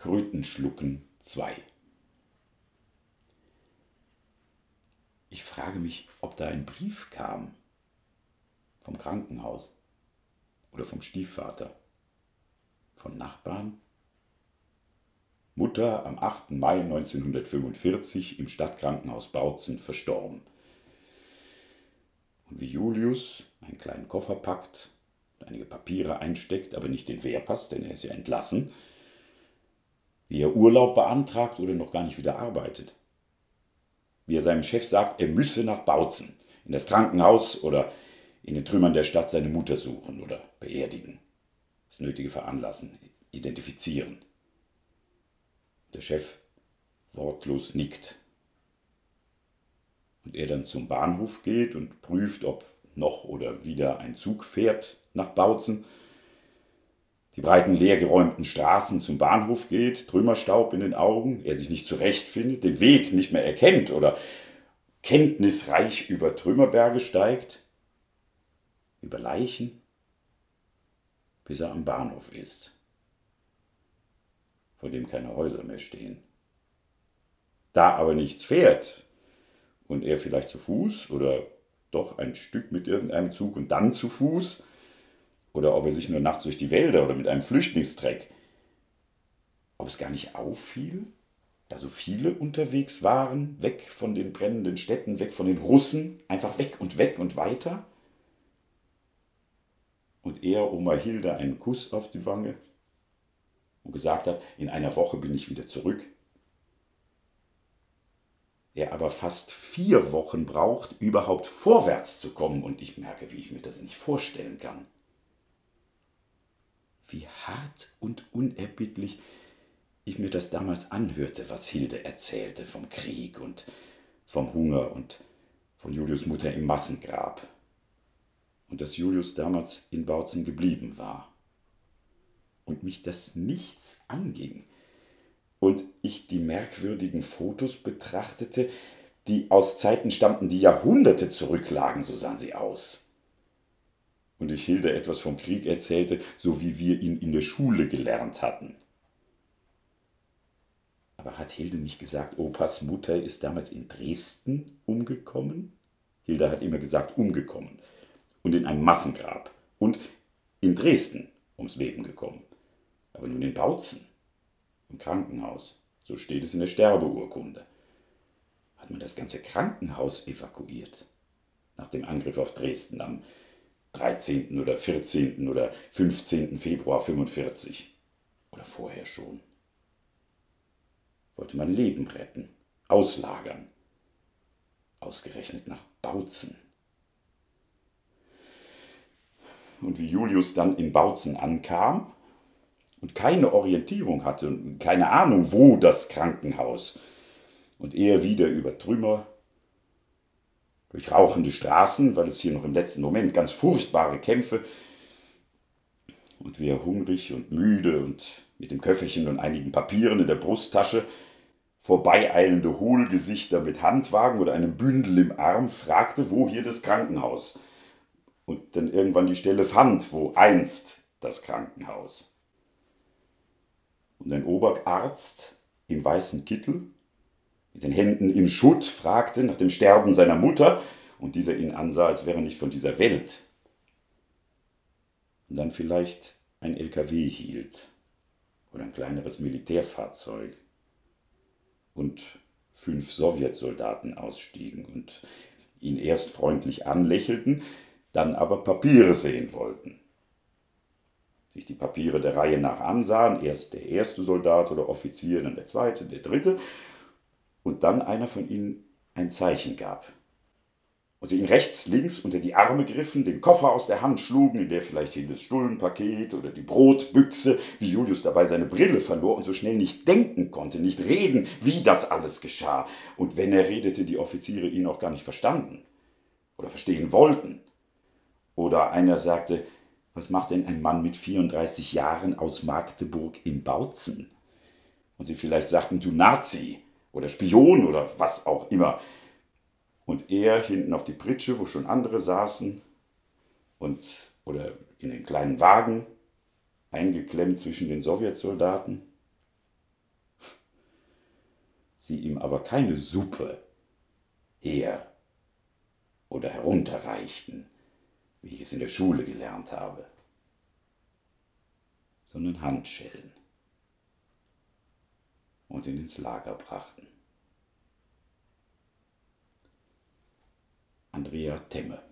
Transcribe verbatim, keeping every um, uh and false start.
Krötenschlucken zwei. Ich frage mich, ob da ein Brief kam. Vom Krankenhaus. Oder vom Stiefvater. Von Nachbarn. Mutter am achten Mai neunzehnhundertfünfundvierzig im Stadtkrankenhaus Bautzen verstorben. Und wie Julius einen kleinen Koffer packt, einige Papiere einsteckt, aber nicht den Wehrpass, denn er ist ja entlassen, wie er Urlaub beantragt oder noch gar nicht wieder arbeitet. Wie er seinem Chef sagt, er müsse nach Bautzen, in das Krankenhaus oder in den Trümmern der Stadt seine Mutter suchen oder beerdigen. Das Nötige veranlassen, identifizieren. Der Chef wortlos nickt. Und er dann zum Bahnhof geht und prüft, ob noch oder wieder ein Zug fährt nach Bautzen. Die breiten, leergeräumten Straßen zum Bahnhof geht, Trümmerstaub in den Augen, er sich nicht zurechtfindet, den Weg nicht mehr erkennt oder kenntnisreich über Trümmerberge steigt, über Leichen, bis er am Bahnhof ist, vor dem keine Häuser mehr stehen. Da aber nichts fährt und er vielleicht zu Fuß oder doch ein Stück mit irgendeinem Zug und dann zu Fuß oder ob er sich nur nachts durch die Wälder oder mit einem Flüchtlingstreck, ob es gar nicht auffiel, da so viele unterwegs waren, weg von den brennenden Städten, weg von den Russen, einfach weg und weg und weiter. Und er Oma Hilde einen Kuss auf die Wange und gesagt hat, in einer Woche bin ich wieder zurück. Er aber fast vier Wochen braucht, überhaupt vorwärts zu kommen und ich merke, wie ich mir das nicht vorstellen kann. Wie hart und unerbittlich ich mir das damals anhörte, was Hilde erzählte vom Krieg und vom Hunger und von Julius' Mutter im Massengrab. Und dass Julius damals in Bautzen geblieben war. Und mich das nichts anging. Und ich die merkwürdigen Fotos betrachtete, die aus Zeiten stammten, die Jahrhunderte zurücklagen, so sahen sie aus. Und ich Hilde etwas vom Krieg erzählte, so wie wir ihn in der Schule gelernt hatten. Aber hat Hilde nicht gesagt, Opas Mutter ist damals in Dresden umgekommen? Hilde hat immer gesagt, umgekommen. Und in einem Massengrab. Und in Dresden ums Leben gekommen. Aber nun in Bautzen. Im Krankenhaus. So steht es in der Sterbeurkunde. Hat man das ganze Krankenhaus evakuiert? Nach dem Angriff auf Dresden am dreizehnten oder vierzehnten oder fünfzehnten Februar fünfundvierzig. Oder vorher schon. Wollte man Leben retten, auslagern. Ausgerechnet nach Bautzen. Und wie Julius dann in Bautzen ankam und keine Orientierung hatte und keine Ahnung, wo das Krankenhaus, und er wieder über Trümmer, durch rauchende Straßen, weil es hier noch im letzten Moment ganz furchtbare Kämpfe, und wie er hungrig und müde und mit dem Köfferchen und einigen Papieren in der Brusttasche vorbeieilende Hohlgesichter mit Handwagen oder einem Bündel im Arm fragte, wo hier das Krankenhaus, und dann irgendwann die Stelle fand, wo einst das Krankenhaus. Und ein Oberarzt im weißen Kittel, mit den Händen im Schutt, fragte nach dem Sterben seiner Mutter, und dieser ihn ansah, als wäre er nicht von dieser Welt. Und dann vielleicht ein L K W hielt oder ein kleineres Militärfahrzeug und fünf Sowjetsoldaten ausstiegen und ihn erst freundlich anlächelten, dann aber Papiere sehen wollten. Sich die Papiere der Reihe nach ansahen, erst der erste Soldat oder Offizier, dann der zweite, der dritte, und dann einer von ihnen ein Zeichen gab. Und sie ihn rechts, links unter die Arme griffen, den Koffer aus der Hand schlugen, in der vielleicht hing das Stullenpaket oder die Brotbüchse, wie Julius dabei seine Brille verlor und so schnell nicht denken konnte, nicht reden, wie das alles geschah. Und wenn er redete, die Offiziere ihn auch gar nicht verstanden oder verstehen wollten. Oder einer sagte, was macht denn ein Mann mit vierunddreißig Jahren aus Magdeburg in Bautzen? Und sie vielleicht sagten, du Nazi oder Spion oder was auch immer. Und er hinten auf die Pritsche, wo schon andere saßen, und, oder in den kleinen Wagen, eingeklemmt zwischen den Sowjetsoldaten. sie ihm aber keine Suppe her oder herunterreichten, wie ich es in der Schule gelernt habe, sondern Handschellen und ihn ins Lager brachten. Andrea Temme.